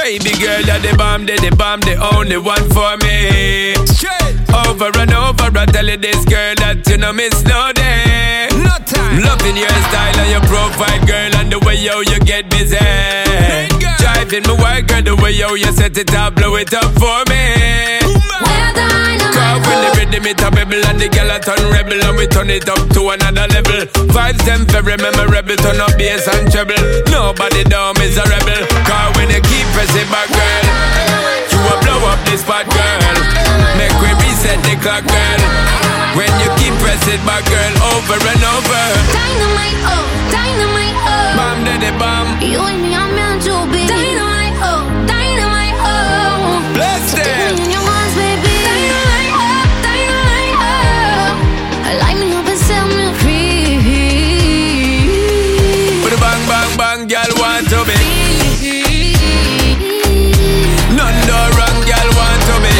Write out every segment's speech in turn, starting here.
Baby girl, you're the bomb, the only one for me. Straight over and over, I tell you this girl that you no miss no day. No time. Loving your style and your profile, girl, and the way yo you get busy. Driving me wild, girl, the way yo you set it up, blow it up for me. Cause when the rhythm it a bubble and the girl a turn rebel and we turn it up to another level. Vibes them very memorable, turn up bass and treble. Nobody down is a rebel. Cause when you keep pressing back, girl, you will blow up this spot, girl. Make we reset the clock, girl. When you keep pressing back, girl, over and over. Dynamite, oh, dynamite, oh. Bomb daddy bomb. You and me are meant to be. Dynamite, oh, dynamite, oh. Bless them. In your arms, baby. Dynamite, oh, dynamite, oh. Light me up and set me free. Put a bang, bang, bang, girl want to be. None no wrong, girl want to be.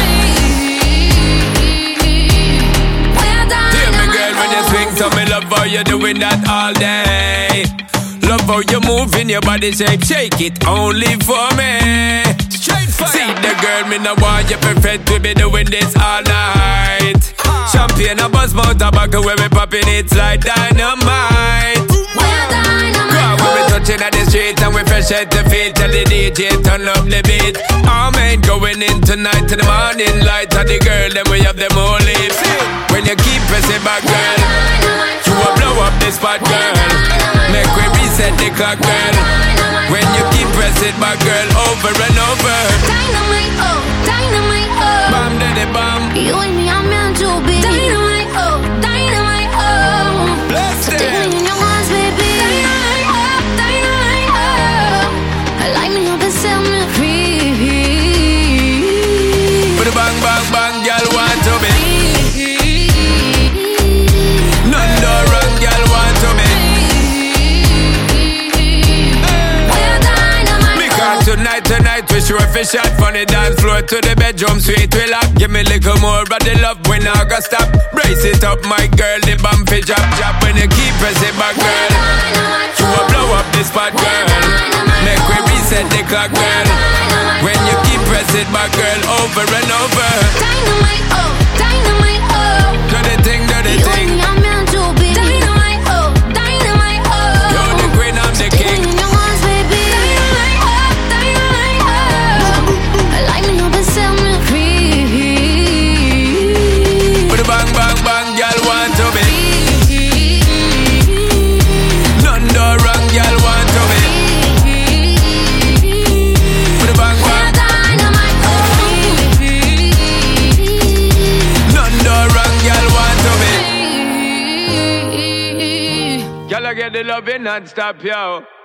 Hear me, girl, when you swing, so me love how you doing that all day. Love how you moving your body shape, shake it only for me. Straight fire. See the girl, me no want you perfect, we be doing this all night. Champagne, a buzz, mouth, tobacco, where we popping it's like dynamite. Cause when we touching at the street and we fresh at the feet, tell the DJ turn up the beat. All men going in tonight to the morning light, and the girl, then we have them all lips. When you keep pressing back, girl, you will blow up this spot, girl. Make we reset the clock, girl. When you keep pressing back, girl, over and over. Dynamite, oh, dynamite, oh. Bomb daddy bomb. You and me are meant to be. Dynamite, oh, dynamite, oh. Bless them. Take me in your arms, baby. Dynamite, oh, dynamite, oh. Light me up and set me free. Put a bang, bang, bang, girl want to be. None no wrong, girl want to be. Tonight we sure fi shot from the dance floor to the bedroom sweet we lock. Give me little more of the love when I go stop. Brace it up my girl, the bomb fi drop. When you keep pressing back, girl, you will blow up this spot, girl. Make we reset the clock, girl. When you keep pressing back, girl, over and over. Dynamite, oh, dynamite, oh. Do the thing, do the You thing. and me are meant to be. Dynamite, oh, dynamite, oh. You're the queen, I'm the king. In your arms, baby. Dynamite, oh, dynamite, oh. Light me up and set me free. Put a bang, bang, bang, girl want to be. None no wrong, girl want to be. Put a bang, bang. Dynamite, oh. None no wrong, girl want to be. Girl, I get the loving non-stop, yo.